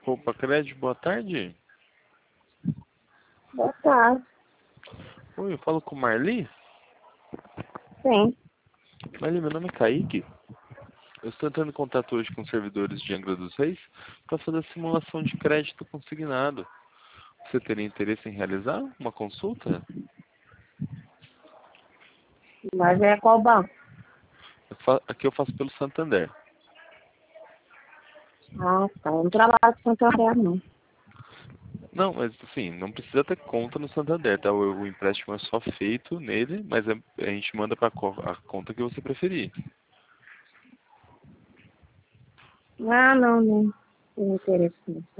Opa, crédito, boa tarde. Boa tarde. Oi, eu falo com Marli. Sim. Marli, meu nome é Kaique. Eu estou entrando em contato hoje com os servidores de Angra dos Reis para fazer a simulação de crédito consignado. Você teria interesse em realizar uma consulta? Mas é qual banco? Aqui eu faço pelo Santander. Ah, tá. Eu não trabalho com Santander, não. Não, mas assim, não precisa ter conta no Santander, tá? O empréstimo é só feito nele, mas a gente manda para a conta que você preferir. Ah, não, não. Não tenho interesse nisso.